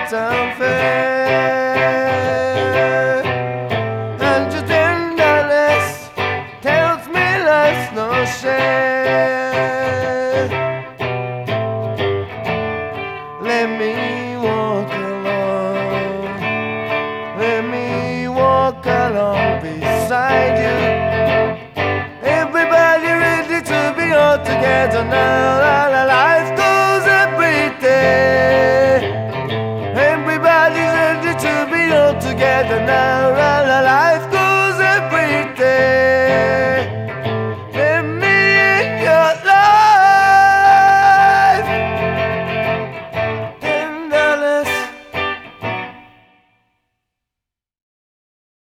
quite unfair. And your tenderness tells me life's no share. Let me walk along, let me walk along beside you. Everybody ready to be all together now.